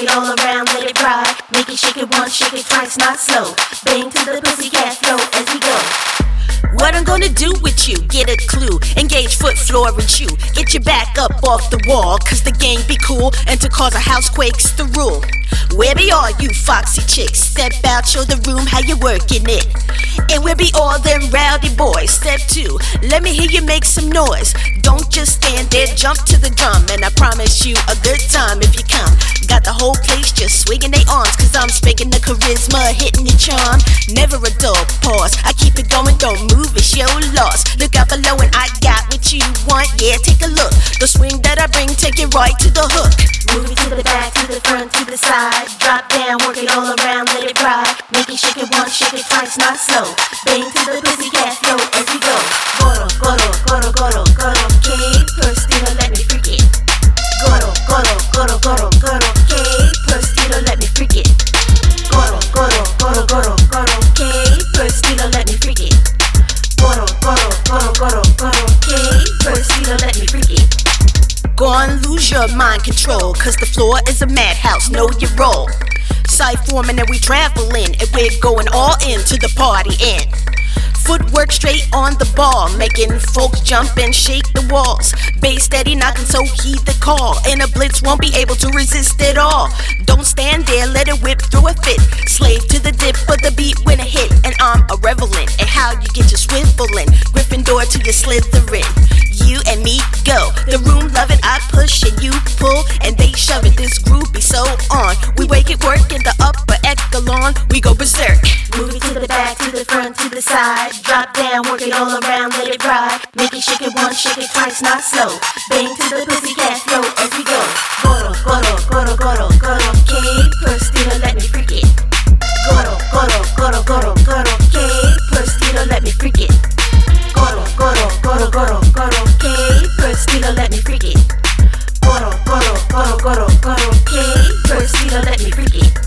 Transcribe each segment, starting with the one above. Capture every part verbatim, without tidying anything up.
it all around, let it ride. Make it, shake it once, shake it twice, not slow. Bang to the pussycat flow as we go. What I'm gonna do with you, get a clue. Engage foot, floor, and chew. Get your back up off the wall, cause the game be cool, and to cause a housequake's the rule. Where be all you foxy chicks? Step out, show the room how you working it. And where be all them rowdy boys? Step two, let me hear you make some noise. Don't just stand there, jump to the drum, and I promise you a good time if you come. Got the whole place just swinging their arms, cause I'm speaking the charisma, hitting your charm. Never a dull pause, I keep it going, don't move, it's your loss. Look out below and I got what you want, yeah, take a look. The swing that I bring, take it right to the hook. Move it to the back, to the front, to the side. Drop down, work it all around, let it ride. Make it, shake it once, shake it twice, not slow. Bang to the pussycat flow as we go. Goro, goro, goro, goro, goro, okay. Perstina, let me freak it. Goro, goro, goro, goro, goro, okay. Perstina, let me freak it. Goro, goro, goro, goro, goro, okay. Perstina, let me freak it. Goro, goro, goro, goro, goro, okay. Perstina, let me freak it. Go on, lose your mind control, cause the floor is a madhouse, know your role. Sight forming and we traveling, and we're going all into the party end. Footwork straight on the ball, making folks jump and shake the walls. Bass steady knocking, so heed the call, and a blitz won't be able to resist it all. Don't stand there, let it whip through a fit. Slave to the dip, but the beat when it hit. And I'm a revelant in how you get your swiveling. Gryffindor to your Slytherin. You and me go. The room love it, I push and you pull, and they shove it. This groove be so on. We wake it work in the upper echelon. We go berserk. Move it to the back, to the front, to the side. Drop down, work it all around, let it ride. Make it, shake it once, shake it twice, not slow. Bang to the pussycat flow as we go. Goro, goro, goro, goro, goro, okay. Perstina, let me freak it. Goro, goro, goro, goro, goro, okay. Perstina, let me freak it. Goro, goro, goro, goro, goro, okay. Perstina, let me freak it. Goro, goro, goro, goro, goro, okay. Perstina, let me freak it.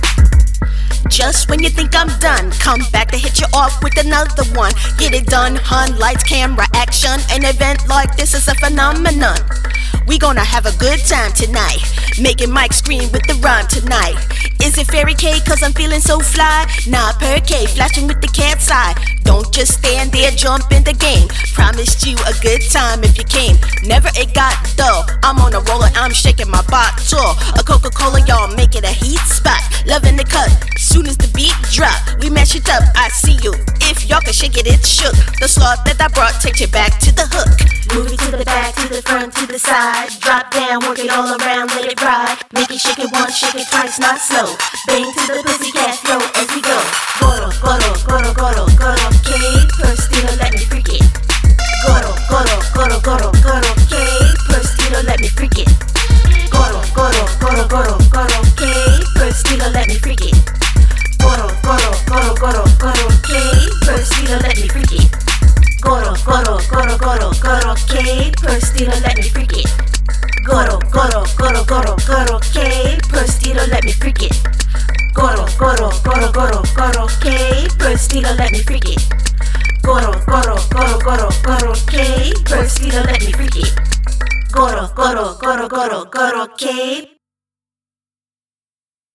Just when you think I'm done, come back to hit you off with another one. Get it done, hun, lights, camera, action. An event like this is a phenomenon. We gonna have a good time tonight, making Mike scream with the rhyme tonight. Is it Fairy K cause I'm feeling so fly? Nah, per K, flashing with the cat's eye. Don't just stand there, jump in the game. Promised you a good time if you came. Never it got dull, I'm on a roller, I'm shaking my bottle. A Coca-Cola, y'all make it a heat spot. Loving the cut, soon as the beat drop, we match it up, I see you. If y'all can shake it, it's shook. The slot that I brought takes you back to the hook. Move it to the back, to the front, to the side. Drop down, work it all around, let it ride. Make it, shake it once, shake it twice, not slow. Bang to the pussycat flow as we go. Goro, goro, goro, goro, goro, okay. Perstina, let me freak it. Goro, goro, goro, goro, goro, okay. Perstina, let me freak it. Goro, goro, goro, goro, goro, okay. Perstina, let me freak it. Goro, goro, goro, goro, goro, okay. Perstina, let me freak it. Goro, goro, goro, goro, goro, okay. Perstina, let me freak it. Goro, goro, goro, goro, goro, okay. Perstina, let me freak it. Goro, goro, goro, goro, goro, okay. Perstina, let me freak it. Goro, goro, goro, goro, goro, okay. Perstina, let me freak it. Goro, goro, goro, goro, goro, okay.